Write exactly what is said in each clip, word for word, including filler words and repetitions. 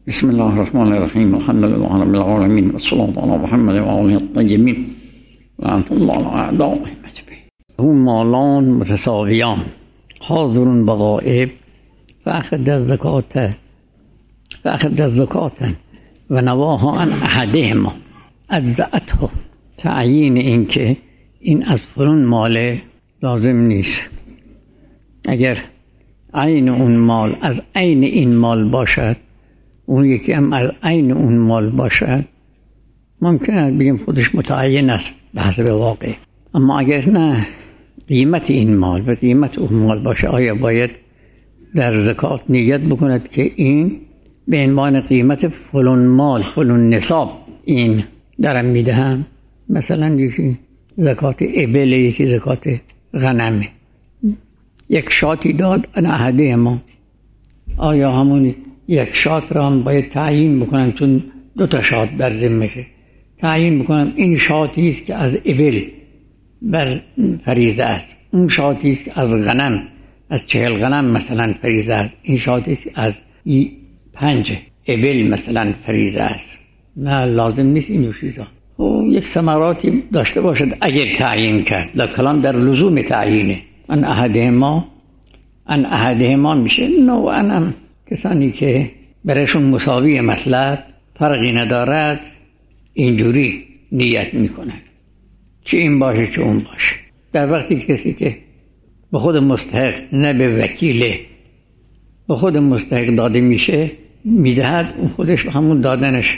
بسم الله الرحمن الرحیم. الحمد لله رب العالمین و صلی الله علی محمد و آله الطیبین و لعنة الله علی اعدائهم اجمعین. هم مالان متساویان حاضر بغائب فأخذ الزکات فأخذ الزکات و نواها عن احدهما اجزأته. تعیین این که این از فلان مال لازم نیست. اگر عین اون مال از عین این مال باشد، اون یکی هم از عین اون مال باشد، ممکن است بگیم خودش متعین است به حسب واقع. اما اگر نه قیمت این مال و قیمت اون مال باشه، آیا باید در زکات نیت بکند که این به عنوان قیمت فلان مال فلان نصاب این درم میدهم؟ مثلا یکی زکات ابل، یکی زکات غنمه، یک شاتی داد ان احده ما، آیا همون یک شات را هم باید تعیین بکنم؟ چون دو تا شات بر ذمه‌شه، تعیین بکنم این شاتی است که از ابل بر فریضه است، اون شاتی است که از غنم، از چهل غنم مثلا فریضه است، این شاتی است از پنج ابل مثلا فریضه است. نه لازم نیست این چیزا. و یک ثمراتی داشته باشد اگر تعیین کرد، لا کلام در لزوم تعیینه. ان احدهما ان احدهما میشه نوعا کسانی که برایشون مساوی مطلب فرقی ندارد اینجوری نیت میکنن، چه این باشه چه اون باشه. در وقتی کسی که به خود مستحق نه به وکیله به خود مستحق داده میشه میدهد، اون خودش همون دادنش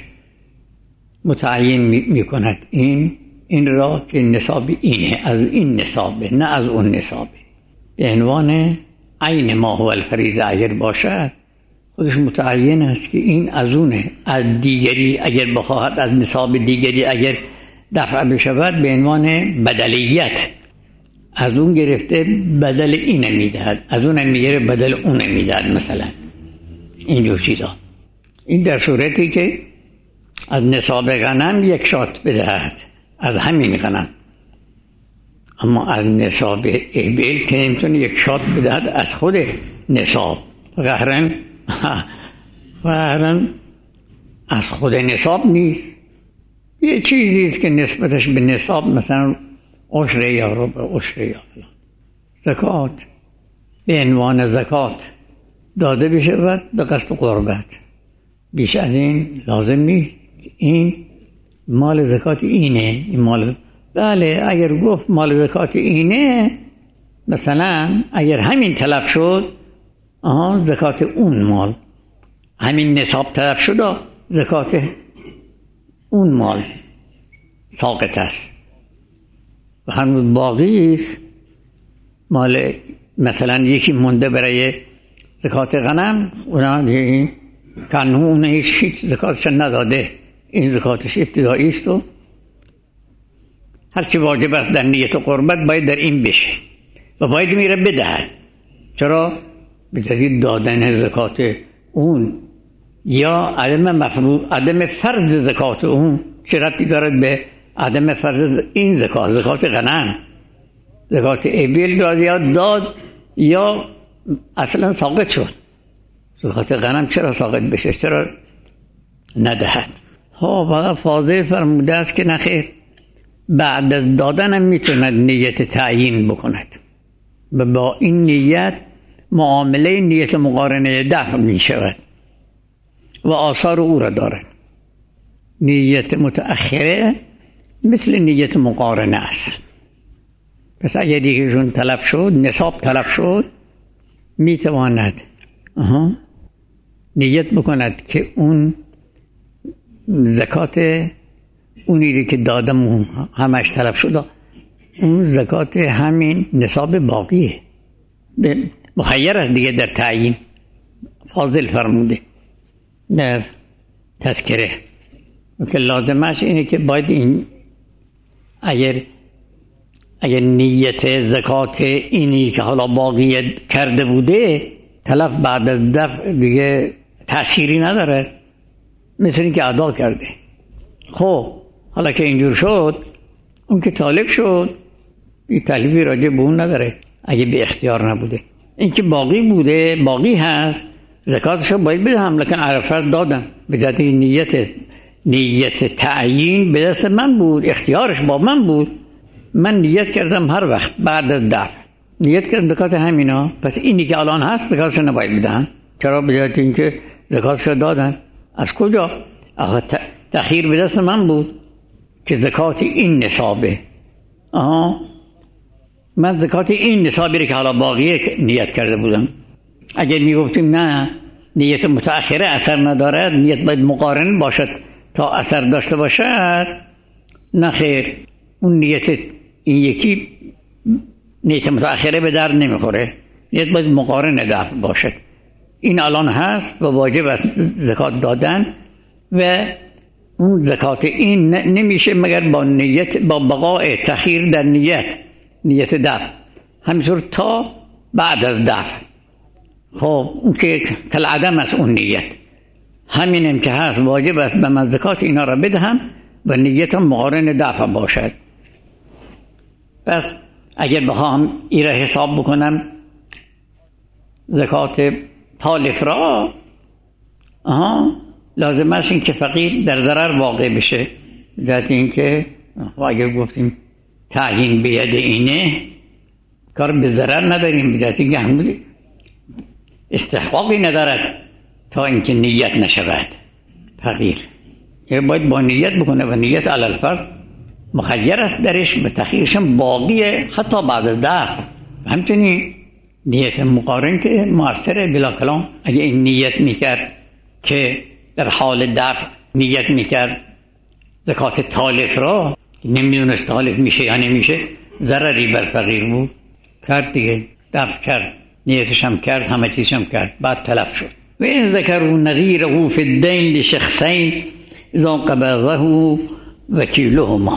متعین میکند این این را که نصاب اینه، از این نصابه نه از اون نصابه. به عنوان عین ما هو الفریضه اگر باشد خودش متعین است که این از اونه. از دیگری اگر بخواهد از نصاب دیگری اگر دفع بشود به عنوان بدلیت از اون گرفته بدل اینه میدهد، از اون میگیره بدل اون میدهد مثلا اینجور چیزا. این در صورتی که از نصاب غنم یک شات بدهد از همین غنم، اما از نصاب ابل که نمیتونه یک شات بدهد از خود نصاب، قهرن قهرن از خود نصاب نیست، یه چیزی است که نسبتش به نصاب مثلا عشر یا ربع عشر یا فلان. زکات به عنوان زکات داده بشود به قصد قربت، بیش از این لازم نیست. این مال زکات اینه، این مال بله. اگر گفت مال زکات اینه، مثلا اگر همین طلب شد، آها زکات اون مال، همین نصاب طلب شد، زکات اون مال ساقط است و هنوز باقی است مال. مثلا یکی مونده برای زکات غنم، اونا دیگه کنون هیچ زکاتش نداده، این زکاتش ابتدایی است و هرچی واجب است در نیت و قربت باید در این بشه و باید میره بدهد. چرا؟ به دلیل دادن زکات اون یا عدم مفروض عدم فرض زکات اون. چه ربطی دارد به عدم فرض این زکات؟ زکات غنم، زکات ابل داد یا داد یا اصلا ساقط شد. زکات غنم چرا ساقط بشه؟ چرا ندهد؟ ها فقط فاضل فرموده است که نخیر، بعد از دادن هم میتوند نیت تعیین بکند و با این نیت معامله نیت مقارنه دفع می شود و آثار او را دارد. نیت متأخره مثل نیت مقارنه است. پس اگر یکیشون طلب شد، نصاب طلب شد، میتواند نیت بکند که اون زکات اونی که دادم همش طلب شد، اون زکات همین نصاب باقیه، مخیر است دیگه در تعیین. فاضل فرموده در تذکره که لازمش اینه که باید این اگر اگر نیت زکات اینی که حالا باقی کرده بوده طلب بعد از دفع دیگه تأثیری نداره، مثل این که ادا کرده. خب حالا که اینجور شد، اون که طالب شد این طالبی راجع به اون نداره اگه به اختیار نبوده. این که باقی بوده باقی هست، زکاتشو باید بدهم، لکن عرفات دادم به جهت نیت نیت تعیین به دست من بود، اختیارش با من بود. من نیت کردم هر وقت بعد از دفع نیت کردم زکات همینا، پس اینی که الان هست زکاتشو نباید بدن. چرا؟ به جهت اینکه زکاتشو دادن. از کجا؟ آخه تأخیر به دست من بود که زکات این نصابه. آها، من زکات این نصابی که حالا باقیه نیت کرده بودم. اگر میگفتیم نه نیت متأخره اثر ندارد، نیت باید مقارن باشد تا اثر داشته باشد، نه خیر، اون نیت این یکی نیت متأخره به در نمیخوره، نیت باید مقارن دفع باشد. این الان هست و واجب است زکات دادن و اون زکات این نمیشه مگر با نیت، با بقای تأخیر در نیت نیت دفع، همینطور تا بعد از دفع. خب اون که کل عدم است اون نیت، همینم که هست واجب است به من زکات اینا را بدهم و نیتم مقارن دفع باشد. پس اگر بخوام این را حساب بکنم زکات تالف را، آها لازم است این که فقیر در ضرر واقع بشه. جهت این که اگر گفتیم تعیین به ید اینه کار به ضرر نداریم، جهت این که همون استحقاقی ندارد تا اینکه نیت نشود فقیر. یعنی باید با نیت بکنه و نیت علی الفرض مخیر است درش، به تأخیرش باقیه حتی بعد از دفع. همچنین نیت مقارن که موثره بلا کلام. اگه این نیت میکرد که در حال دفع نیت میکرد زکات تالف را، نمیدونست تالف میشه یا نمیشه، ضرری بر فقیر بود، کرد دیگه، دفع کرد، نیتش هم کرد، همه چیزش هم کرد، بعد تلف شد. و این ذکروا نظیره فی الدین لشخصین اذا قبضه وکیلهما.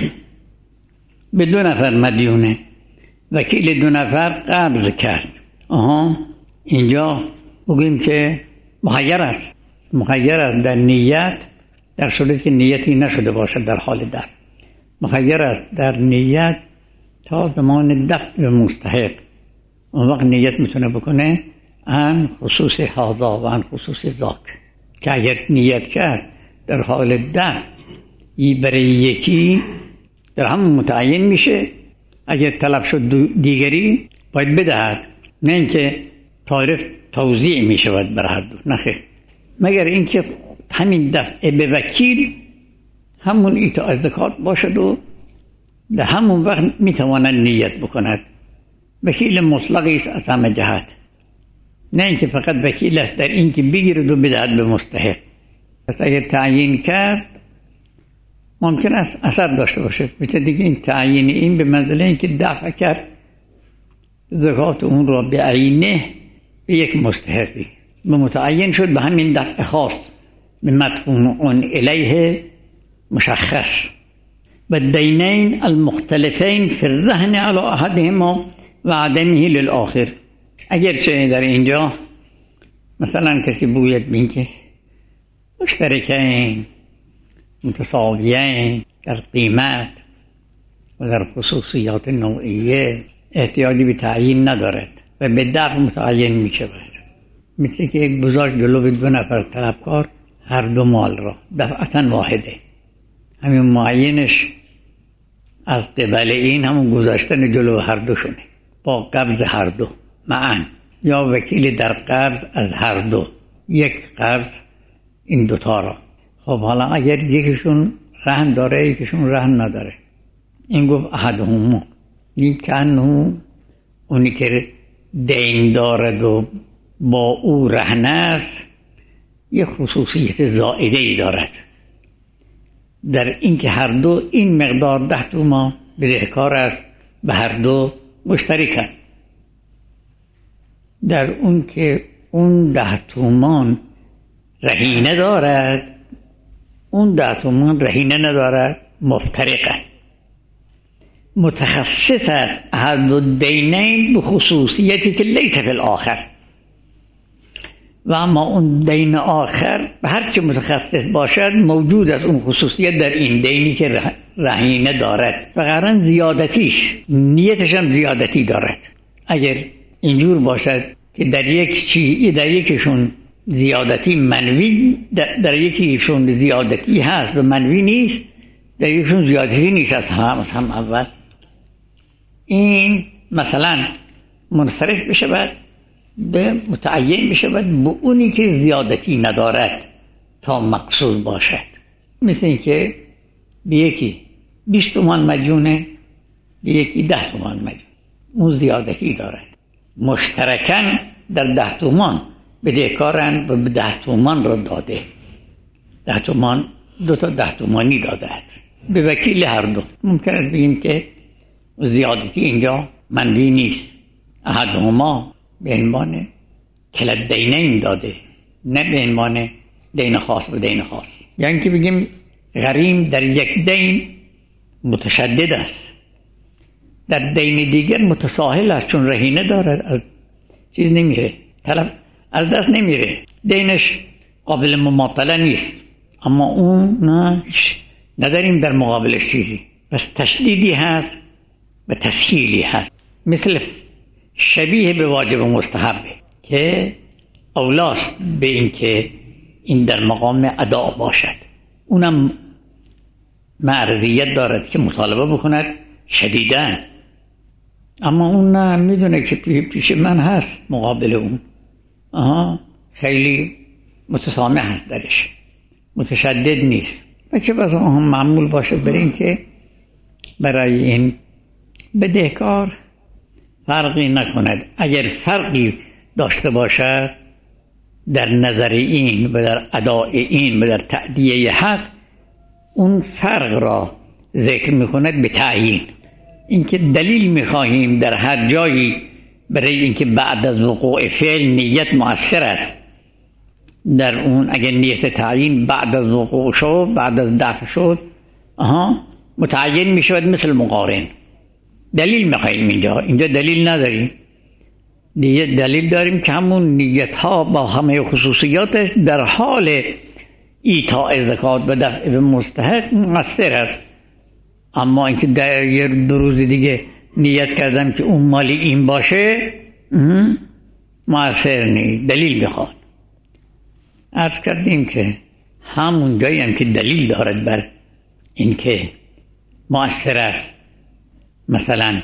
به دو نفر مدیونه، وکیل دو نفر قبض کرد. آها، اینجا بگیم که مخیر است، مخیر است در نیت، در صورتی که نیتی نشده باشد در حال دفع. مخیر است در نیت تا زمان دفع مستحق، اون وقت نیت میتونه بکنه ان خصوص هذا و ان خصوص ذاک، که اگر نیت کرد در حال دفع ای برای یکی در همون متعین میشه، اگر طلب شد دیگری باید بدهد، نه اینکه تعریف توزیع میشود بر هر دو، نخیر، مگر اینکه همین دفع به وکیل همون ایتاء زکات باشد و در همون وقت میتواند نیت بکند. وکیل مطلقی است از همه جهت، نه اینکه فقط وکیل است در اینکه بگیرد و بدهد به مستحق. پس اگر تعیین کرد ممکن است اثر داشته باشه، مثل دیگه این تعیین این به منزله اینکه دفع کرد زکات اون را به عینه به یک مستحقی، به متعین شد به همین دفع خاص، به مدفوع الیه مشخص. و الدینین المختلفین فی الرهن علی احدهما و عدمه للآخر. اگرچه در اینجا مثلا کسی بوید بین که مشترکین متساویین در قیمت و در خصوصیات نوعیه، احتیاجی به تعیین ندارد و به دفع متعین می شود. مثل که یک گذاشت جلو دو نفر طلبکار هر دو مال را دفعتا واحده، همین معینش از قبل این همون گذاشتن جلو هر دوشونه با قبض هر دو معن، یا وکیل در قبض از هر دو، یک قبض این دوتا را. خب حالا اگر یکیشون رهن داره یکیشون رهن نداره، این گفت احدهما، این کنه اونی که دین دارد و با او رهن است یک خصوصیت زائده ای دارد در اینکه هر دو این مقدار ده تومان بدهکار است به هر دو مشترکن، در اون که اون ده تومان رهینه دارد، اون ده تومان رهینه ندارد، مفترقه. متخصص است هر دو دینین به خصوصیتی که لیس فی الاخر، و اما اون دین آخر به هر چه متخصص باشد موجود است اون خصوصیت در این دینی که رهینه دارد، و قرن زیادتیش نیتش هم زیادتی دارد. اگر اینجور باشد که در یک چی در یکیشون زیادتی منوی در, در یکیشون زیادتی هست و منوی نیست، در یکیشون زیادتی نیست از هم از هم اول، این مثلا منصرف بشود به متعین بشود به اونی که زیادتی ندارد تا مقصود باشد. مثل این که به یکی بیست تومان مدیونه، به یکی ده تومان مدیون، اون زیادتی دارد. مشترکاً در ده تومان بدهکارند و به ده تومان را داده، ده تومان دو تا ده تومانی داده است به وکیل هر دو. ممکن است بگیم که زیادتی اینجا منوی نیست، احدهما به عنوان کلا دینین داده، نه به عنوان دین خاص و دین خاص. یعنی که بگیم غریم در یک دین متشدد است، در دین دیگر متساهل است، چون رهینه دارد، از چیز نمیره، طلب از دست نمیره، دینش قابل مماطله نیست، اما اون نه نداریم در مقابلش چیزی، بس تشدیدی هست و تسهیلی هست، مثل شبیه به واجب و مستحبه که اولاست به این که این در مقام ادا باشد، اونم معرضیت دارد که مطالبه بکند شدیداً، اما اون نه میدونه که پیش من هست مقابل اون، آها خیلی متسامح هست درش، متشدد نیست. و چه بسا هم معمول باشه بر این که برای این بدهکار فرقی نکند. اگر فرقی داشته باشد در نظر این و در اداء این و در تأدیه حق، اون فرق را ذکر میکند به تعیین. اینکه دلیل میخواهیم در هر جایی برای اینکه بعد از وقوع فعل نیت مؤثر است، در اون اگر نیت تعیین بعد از وقوع شد، بعد از دفع شد، آها متعین میشود مثل مقارن. دلیل میخواهیم اینجا، اینجا دلیل نداریم، دلیل داریم که همون نیت ها با همه خصوصیاتش در حال ایتاء زکات و دفع به مستحق مؤثر است. اما اینکه در یه دو روز دیگه نیت کردم که اون مالی این باشه مؤثر نیست، دلیل میخواد. عرض کردیم که همون جایی هم که دلیل دارد بر اینکه مؤثر است، مثلا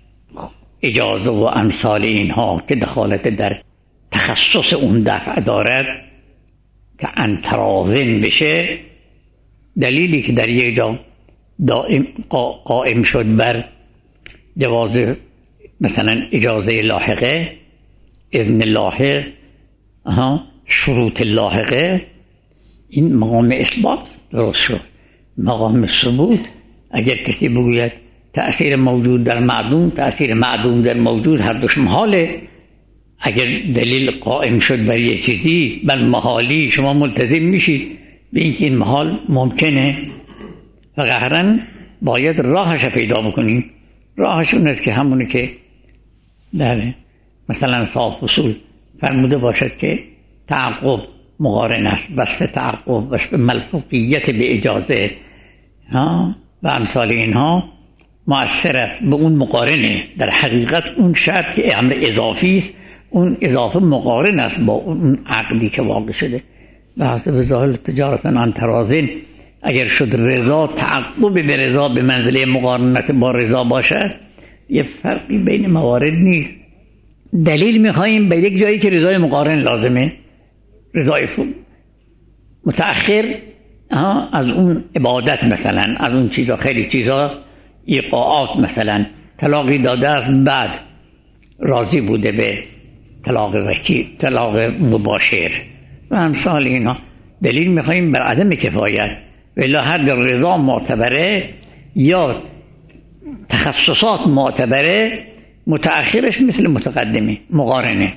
اجازه و امثال اینها که دخالت در تخصص اون دفع دارد که انتراون بشه، دلیلی که در یک جا دائم قائم شد بر جواز مثلا اجازه لاحقه، اذن لاحق، شروط لاحقه، این مقام اثبات درست شد. مقام ثبوت اگر کسی بگوید تأثیر موجود در معدوم، تأثیر معدوم در موجود، هر دوش محاله. اگر دلیل قائم شد بر یک چیزی بل محالی، شما ملتزم میشید به اینکه این محال ممکنه، و قهرن باید راهش پیدا بکنیم. راهش اون است که همونی که در مثلا صاحب اصول فرموده باشد که تعقب مقارن است، وصف تعقب، وصف ملفوقیت به اجازه ها و امثال اینها مؤثر است، به اون مقارنه. در حقیقت اون شرط که امر اضافی است، اون اضافه مقارن است با اون عقدی که واقع شده. و حسب ظاهر تجارتا عن تراضٍ، اگر شد رضا تعقب به رضا به منزله مقارنت با رضا باشد، یه فرقی بین موارد نیست. دلیل میخواییم به یک جایی که رضای مقارن لازمه، رضای متأخر از اون عبادت، مثلا از اون چیزا، خیلی چیزا ایقاعات، مثلا طلاقی داده است بعد راضی بوده به طلاق وکیل، طلاق مباشر و امثال اینا. دلیل میخواییم بر عدم کفایت، ولی هر در رضا معتبره یا تخصصات معتبره، متأخرش مثل متقدمه مقارنه.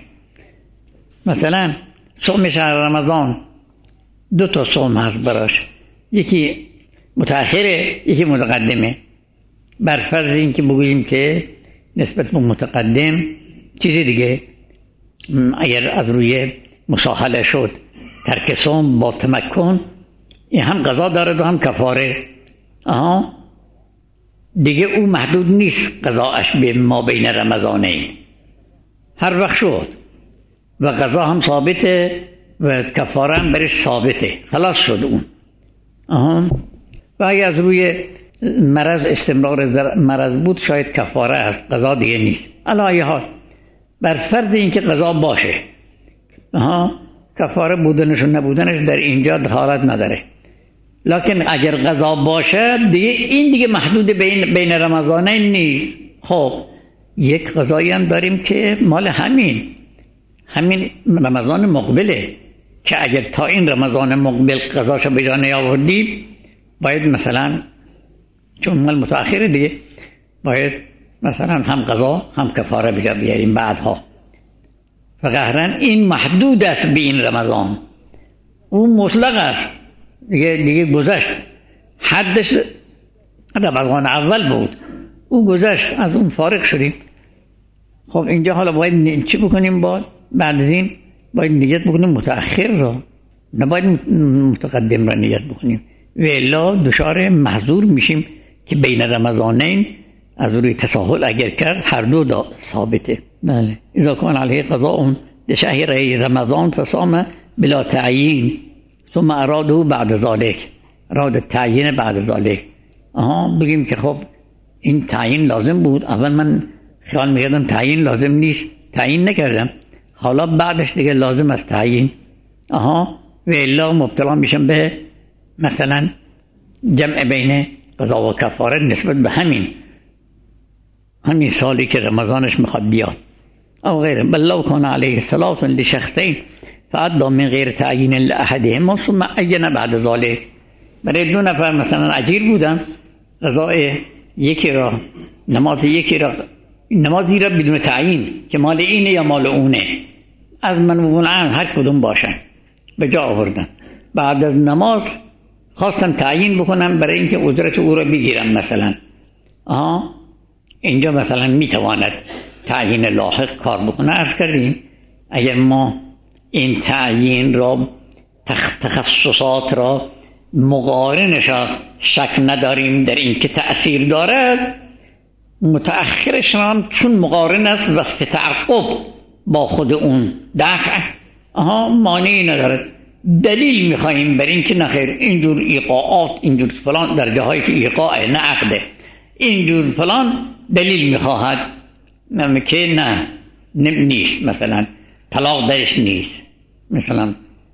مثلا صوم شهر رمضان دو تا صوم هست براش، یکی متأخره یکی متقدمه. بر فرض این که بگوییم که نسبت به متقدم چیزی دیگه، اگر از روی مساهله شد ترک صوم با تمکن، این هم قضا دارد و هم کفاره. آها دیگه او محدود نیست قضاش به ما بین رمضانین، هر وقت شد و قضا هم ثابته و کفاره هم برش ثابته، خلاص شد اون. آها. و اگه از روی مرض استمرار مرض بود شاید کفاره است، قضا دیگه نیست. علی حال بر فرض اینکه قضا باشه، آها، کفاره بودنش و نبودنش در اینجا دخالت نداره. لکن اگر قضا باشه دیگه این دیگه محدود بین بین رمضانین نیست. خب یک قضایی هم داریم که مال همین همین رمضان مقبله که اگر تا این رمضان مقبل قضاشو به جا نیاوردیم باید مثلا چون مال متأخر دیگه باید مثلا هم قضا هم کفاره به جا بیاریم بعدها. فقهرن این محدود است به این رمضان، اون مطلق است دیگه دیگه گذشت، حدش رمضان اول بود، او گذشت، از اون فارغ شدیم. خب اینجا حالا باید چی بکنیم؟ باید بعد از این باید نیت بکنیم متأخر را، نباید متقدم را نیت بکنیم، و الا دچار محظور میشیم که بین رمضانین از روی تساهل اگر کرد هر دو دا ثابته. بله. اذا کان علیه قضاء لشهر رمضان فصام بلا تعیین ثم اراده بعد ذلك، اراد تعیین بعد ذلك. آها، بگیم که خب این تعیین لازم بود، اول من خیال میکردم تعیین لازم نیست، تعیین نکردم، حالا بعدش دیگه لازم است تعیین. آها، و الا مبتلا میشم به مثلا جمع بین قضا و کفاره نسبت به همین همین سالی که رمضانش میخواد بیاد او غیره. بل لو کان علیه صلاة لشخصین فعدا من غیر تعیین لاحدهما ثم عین بعد ذلك. برای دو نفر مثلا اجیر بودن، قضای یکی را نماز یکی را نمازی را بدون تعیین که مال اینه یا مال اونه، از من و عن هر کدوم باشن به جا آوردن. بعد از نماز خواستم تعیین بکنم برای اینکه اجرت او را بگیرم مثلا. آها، اینجا مثلا میتواند تعیین لاحق کار بکنه. عرض کردیم اگر ما این تعیین را تخصصات را مقارنش را شک نداریم در این که تأثیر دارد، متأخرش هم چون مقارن است وصف تعقب با خود اون دفع، آها، مانعی ندارد. دلیل میخواییم بر این که نخیر اینجور ایقاعات اینجور فلان در جاهایی که ایقاعه نه عقده اینجور فلان دلیل میخواهد که نه نیست، مثلا طلاق درش نیست، مثلا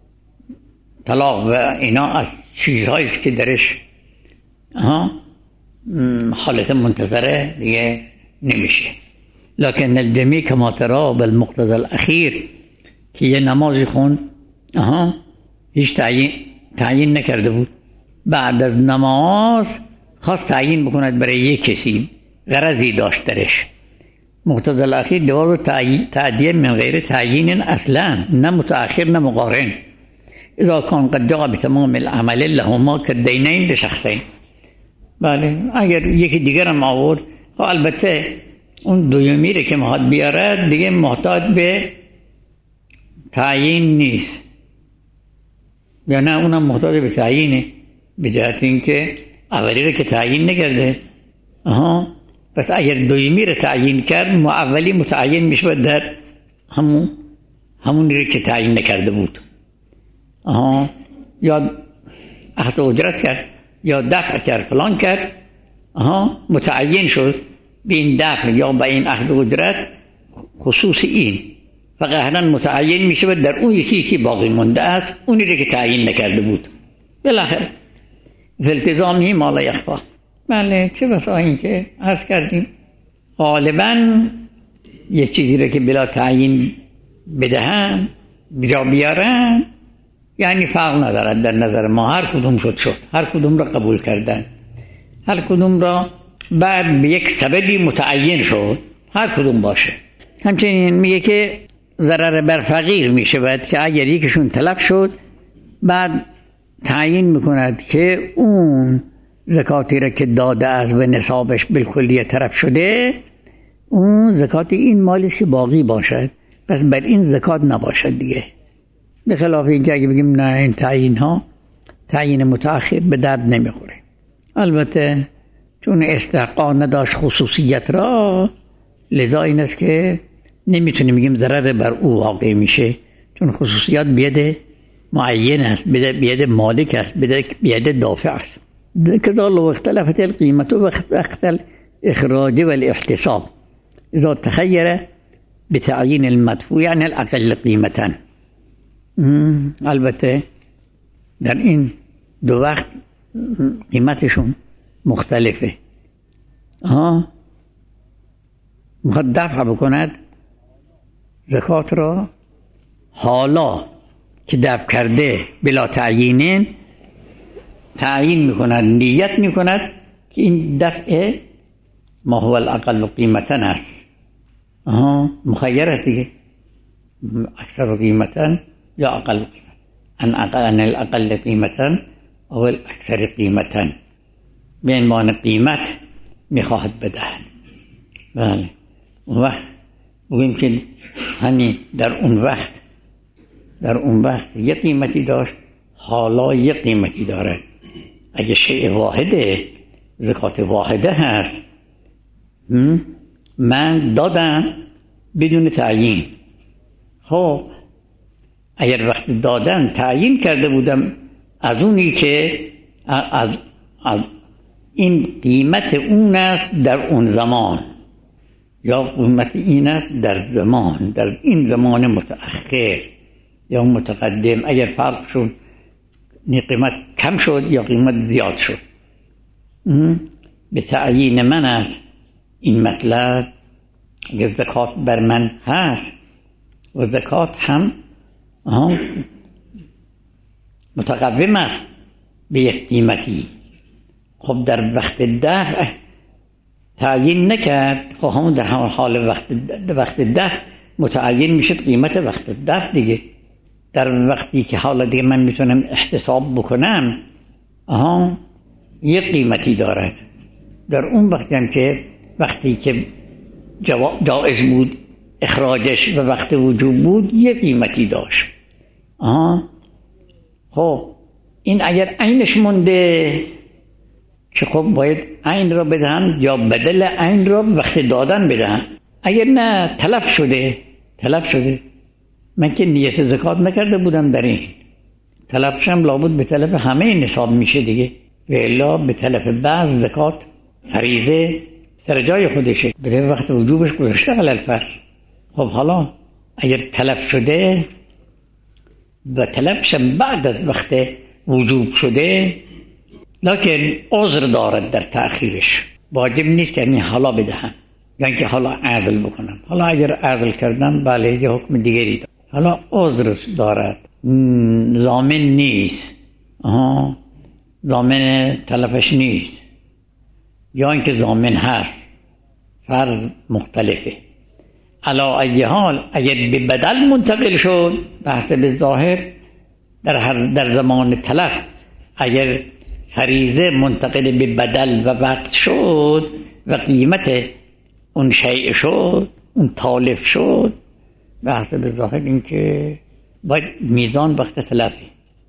طلاق و اینا از چیزهایی است که درش ها حالت منتظره دیگه نمیشه. لکن الجمی کما ترا بالمقتضى الاخیر که یه نمازی خون آها هیچ تعیین تعیین نکرده بود، بعد از نماز خواست تعیین بکند برای یک کسی، غرضی داشت درش. مقتضى الاخیر دوار تعدیه من غیر تعیین اصلا، نه متأخر نه مقارن. اذا کان قد جاء بتمام العمل لهما كالدینین لشخصین. بله، اگر یکی دیگر هم آورد، خب البته اون دویمی رو که محاد بیاره دیگه محتاج به تعیین نیست، یا نه اونم محتاج به تعیینه، به جهت اینکه اولی رو که تعیین نکرده. آها، پس اگر دویمی رو تعیین کرد ما اولی متعین میشه در همون همونی رو که تعیین نکرده بود. آها، یا اخذ اجرت کرد یا دفع کرد فلان کرد، آها، متعین شد به این دفع یا به این اخذ اجرت خصوص این، فقهرن متعین میشه در اون یکی که باقی مونده است، اونی رو که تعیین نکرده بود. بالاخره التزامی ما لا یخفا. بله، چه بسا این که عرض کردیم غالبا یه چیزی رو که بلا تعیین بدهن بجا بیارن یعنی فرق ندارد در نظر ما، هر کدوم شد شد، هر کدوم را قبول کردن، هر کدوم را بعد به یک سببی متعین شد، هر کدوم باشه. همچنین میگه که ضرر بر فقیر میشه باید که اگر یکیشون تلف شد بعد تعیین میکند که اون زکاتی را که داده از و نصابش بالکلیه طرف شده، اون زکاتی این مالی که باقی باشد، پس بر این زکات نباشد دیگه. به خلاف اینکه اگه بگیم نه این تعیین ها تعیین متأخر به درد نمیخوره. البته چون استحقاق نداشت خصوصیت را، لذا این است که نمیتونیم بگیم ضرر بر او واقع میشه، چون خصوصیات بید معین است، بید مالک است، بید دافع است. كذا لو اختلفت القيمة وقت الإخراج والاحتساب إذا تخير بتعيين المدفوع يعني الأقل قيمة. البته در این دو وقت قیمتشون مختلفه. ها میخواد دفع بکند زکات را حالا که دفع کرده بلا تعیینین تعیین میکند، نیت میکند که این دفع ما هو الاقل قیمتا است. آها مخیر است دیگه، اکثر قیمتا یا اقل قیمتا، ان اقل ان الاقل قیمتا او الاکثر قیمتا، به عنوان قیمت میخواهد بدهد. بله اون وقت بگیم که همین در اون وقت در اون وقت یه قیمتی داشت، حالا یه قیمتی داره. اگه شیء واحده، زکات واحده هست، من دادم بدون تعیین. خب اگر وقت دادن تعیین کرده بودم از اونی که از, از این قیمت اون است در اون زمان، یا قیمت این است در زمان، در این زمان متأخر یا متقدم، اگر فرق شد قیمت کم شد یا قیمت زیاد شد، به تعیین من است این مطلب. اگر زکات بر من هست و زکات هم متقوم است به یک قیمتی، خب در وقت دفع تعیین نکرد، خب همون در حال وقت وقت دفع متعین میشه قیمت وقت دفع دیگه. در وقتی که حالا دیگه من میتونم احتساب بکنم، آها یک قیمتی دارد. در اون وقتی هم که وقتی که جایز بود اخراجش و وقت وجوب بود یک قیمتی داشت. آها خب این اگر عینش مونده که خب باید عین را بدهم یا بدل عین را وقت دادن بدهم. اگر نه تلف شده تلف شده من که نیت زکات نکرده بودم در این، تلفشم لابد به تلف همه نصاب میشه دیگه، و الا به تلف بعض زکات فریضه سر جای خودشه، به وقت وجوبش گذاشته علل فرض. خب حالا اگر تلف شده و تلفشم بعد از وقت وجوب شده، لکن عذر دارد در تأخیرش، واجب نیست که این حالا بدهم یا اینکه حالا عزل بکنم. حالا اگر عزل کردم بله یه حکم دیگری دارد، حالا عذر دارد، ضامن نیست، آها ضامن تلفش نیست، یا اینکه ضامن هست، فرض مختلفه. علا ای حال اگر به بدل منتقل شد به حسب ظاهر در هر در زمان تلف، اگر فریضه منتقل به بدل و وقت شد و قیمت اون شیء شد، اون تالف شد، به حسب ظاهر این که باید میزان وقت تلفی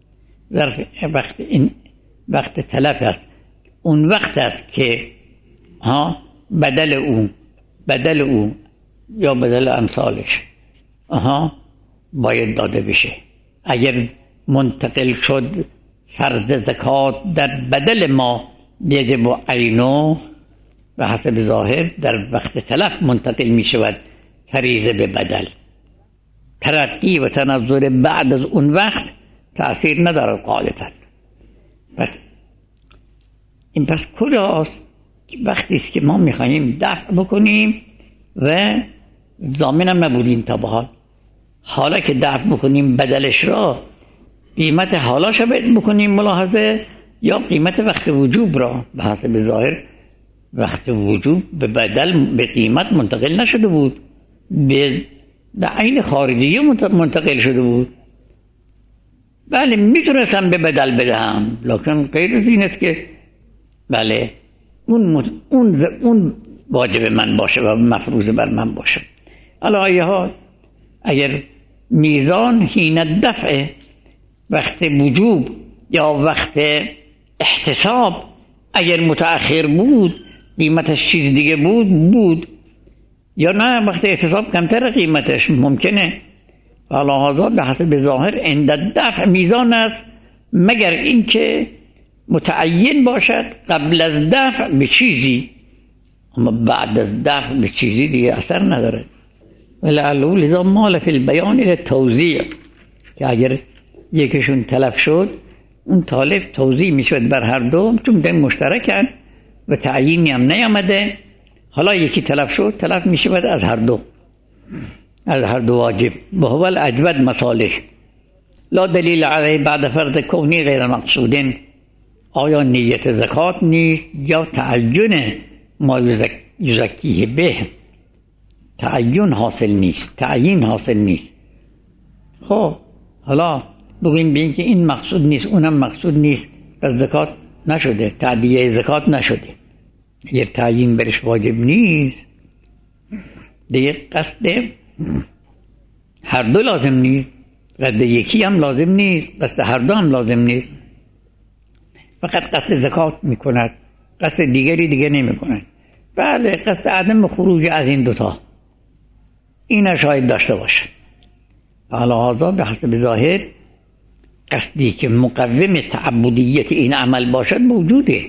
وقت این وقت تلف است، اون وقت است که ها بدل او بدل او یا بدل امثالش آها باید داده بشه. اگر منتقل شد فرض زکات در بدل ما یجب عینو، به حسب ظاهر در وقت تلف منتقل می شود فریضه به بدل. ترقی و تنظر بعد از اون وقت تأثیر نداره قاعدتاً. پس این پس کجاست؟ وقتی است که ما میخواییم دفع بکنیم و ضامنم نبودیم تا به حال، حالا که دفع بکنیم بدلش را قیمت حالا شبه بکنیم ملاحظه، یا قیمت وقت وجوب را. به حسب ظاهر وقت وجوب به بدل به قیمت منتقل نشده بود، به عین خارجی منتقل شده بود. بله میتونستم به بدل بدهم، لکن غیر از این است که بله اون اون اون واجب من باشه و مفروض بر من باشه. علی حال اگر میزان حین دفع وقت وجوب یا وقت احتساب اگر متأخر بود، قیمتش چیز دیگه بود بود یا نه وقتی احتساب کمتر قیمتش ممکنه. حالا هذا به حسب ظاهر عند الدفع میزان است، مگر اینکه متعین باشد قبل از دفع به چیزی، اما بعد از دفع به چیزی دیگه اثر نداره. ولعله لذا مال فی البیان الى توزیع، که اگر یکیشون تلف شد اون تالف توزیع میشد بر هر دو، چون دین مشترکن و تعیینی هم نیامده. حالا یکی تلف شد، تلف میشود از هر دو، از هر دو واجب. و هو الاجود مصالح لا دلیل علیه بعد فرض کونی غیر مقصودین. آیا نیت زکات نیست یا تعین ما یزکیه به؟ تعین حاصل نیست، تعیین حاصل نیست. خب حالا بگویم بین که این مقصود نیست اونم مقصود نیست، پس زکات نشده، تعبیه زکات نشده. یه تعیین برش واجب نیست دیگه، قصد هر دو لازم نیست، قصد یکی هم لازم نیست، قصد هر دو هم لازم نیست. فقط قصد زکات میکند، قصد دیگری دیگه نمیکند. بله قصد عدم خروج از این دوتا این شاید داشته باشه. حالا هذا به حسب ظاهر قصدی که مقوم تعبدیت این عمل باشد موجوده.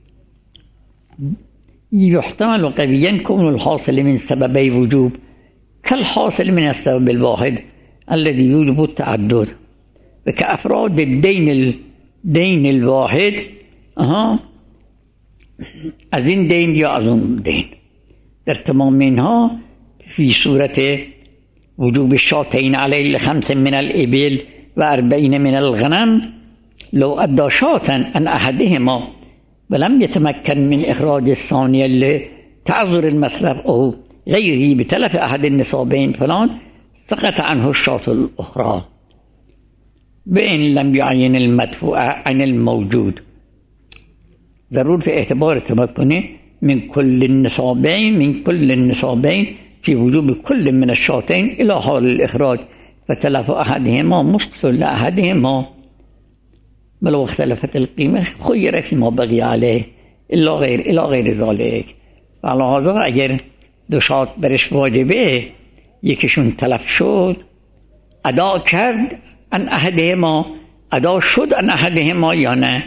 يحتمل قويا كون الحاصل من سببي وجوب كالحاصل من السبب الواحد الذي يوجب التعدد، وكأفراد الدين الدين الواحد اها از این دین یا از اون دین. در تمام اینها فی صورت وجوب شاتین علیه خمس من الابل و اربعین من الغنم لو ادى شاتا عن احدهما ولم يتمكن من اخراج الثانيه لتعذر المصرف او غيره بتلف احد النصابين فلان سقط عنه الشاة الاخرى بإن لم يعين المدفوع عن الموجود. ضرور في اعتبار التمكن من كل النصابين من كل النصابين في وجوب كل من الشاتين إلى حال الإخراج، فتلف أحدهما مسقط لأحدهما ولو اختلفت القيمة خير فيما بقي عليه إلا غير إلى غير ذلك. على هذا اگر دو شات برش واجبه یکیشون تلف شد ادا کرد ان احدهما، ادا شد ان احدهما یا نه؟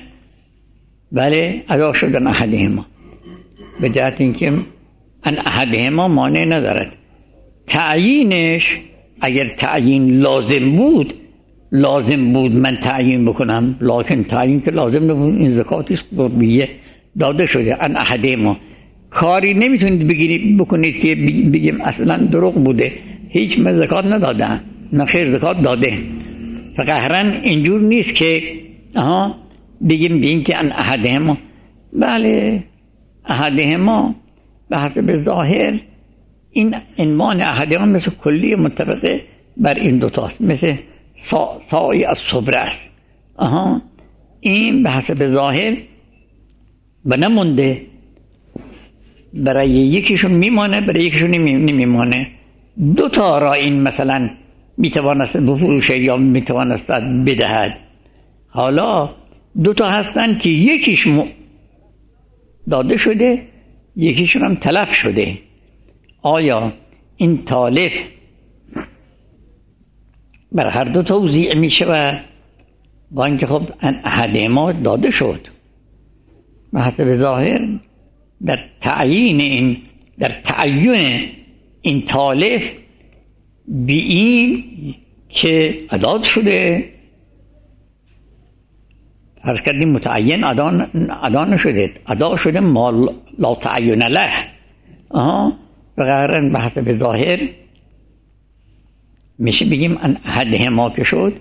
بله ادا شد ان احدهما، به جهت اینکه ان احدهما مانع ندارد. تعیینش اگر تعیین لازم بود لازم بود من تعیین بکنم، لکن تعیین که لازم نبود، این زکاتی است قربیه داده شده ان احدهما. کاری نمیتونید بگیرید بکنید که بگیم اصلا دروغ بوده، هیچ من زکات ندادم، نه خیر زکات داده. فقهرن اینجور نیست که آها بگیم بین که ان احدهما. بله احدهما به حسب ظاهر این عنوان احدهما مثل کلی متفقه بر این دوتاست، مثل سا سای از صبر است. آها این به حسب ظاهر و نمونده، برای یکیشون میمانه برای یکیشون نمیمانه. دو تا را این مثلا میتوانست بفروشه یا میتوانست بدهد. حالا دو تا هستن که یکیش داده شده یکیشون هم تلف شده. آیا این تالف بر هر دو توزیع میشه و با اینکه خب احدهما داده شد به حسب ظاهر در تعیین این در تعیین این تالف بی این که ادا شده فرض کردیم متعین ادا ادا نشده، ادا شده ما لا تعین له. آها بقیرن به حسب ظاهر میشه بگیم ان احدهما که شد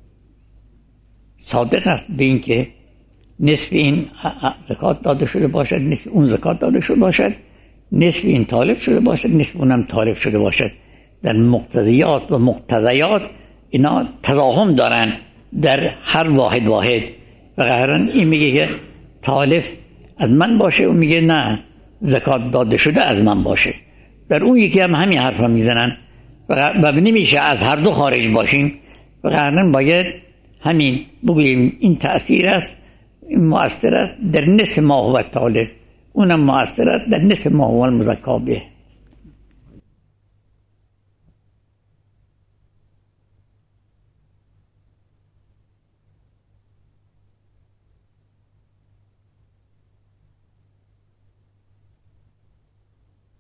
صادق است به این که نصف این زکات داده شده باشد، نصف اون زکات داده شده باشد، نصف این طالب شده باشد، نصف اونم طالب شده باشد. در مقتضیات و مقتضیات اینا تضاهم دارن در هر واحد واحد. و قرارن این میگه که طالب از من باشه، اون میگه نه زکات داده شده از من باشه. در اون یکی هم همین حرفا میزنن و نمیشه از هر دو خارج باشیم. و قرارن باید همین بگوییم این تأثیر است، این مؤثر است در نصف ما هو طالب، اونم مؤثر است در نصف ما هو المزکا به.